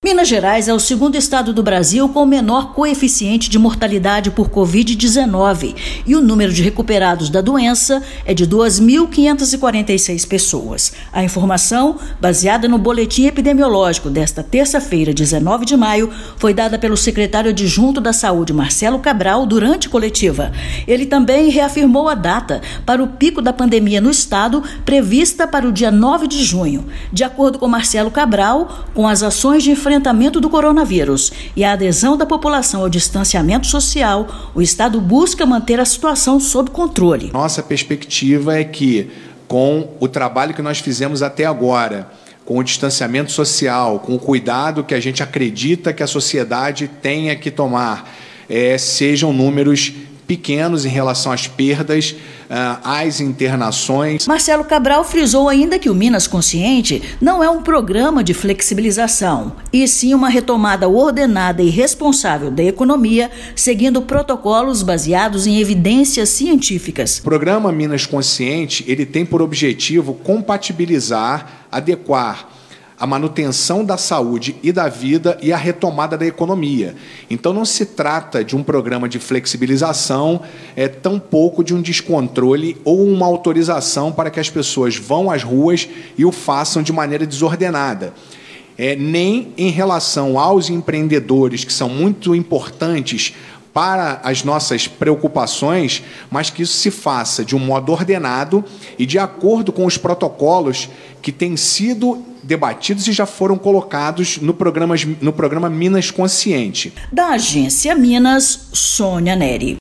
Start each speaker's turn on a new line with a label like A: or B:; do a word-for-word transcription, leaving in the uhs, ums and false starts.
A: Minas Gerais é o segundo estado do Brasil com o menor coeficiente de mortalidade por covid dezenove e o número de recuperados da doença é de duas mil quinhentas e quarenta e seis pessoas. A informação, baseada no boletim epidemiológico desta terça-feira, dezenove de maio, foi dada pelo secretário adjunto da Saúde, Marcelo Cabral, durante coletiva. Ele também reafirmou a data para o pico da pandemia no estado, prevista para o dia nove de junho. De acordo com Marcelo Cabral, com as ações de enfrentamento enfrentamento do coronavírus e a adesão da população ao distanciamento social, o Estado busca manter a situação sob controle.
B: Nossa perspectiva é que, com o trabalho que nós fizemos até agora, com o distanciamento social, com o cuidado que a gente acredita que a sociedade tenha que tomar, é, sejam números pequenos em relação às perdas, às internações.
A: Marcelo Cabral frisou ainda que o Minas Consciente não é um programa de flexibilização, e sim uma retomada ordenada e responsável da economia, seguindo protocolos baseados em evidências científicas.
B: O programa Minas Consciente, ele tem por objetivo compatibilizar, adequar a manutenção da saúde e da vida e a retomada da economia. Então, não se trata de um programa de flexibilização, é tampouco de um descontrole ou uma autorização para que as pessoas vão às ruas e o façam de maneira desordenada. É, nem em relação aos empreendedores, que são muito importantes para as nossas preocupações, mas que isso se faça de um modo ordenado e de acordo com os protocolos que têm sido debatidos e já foram colocados no programa, no programa Minas Consciente.
A: Da Agência Minas, Sônia Neri.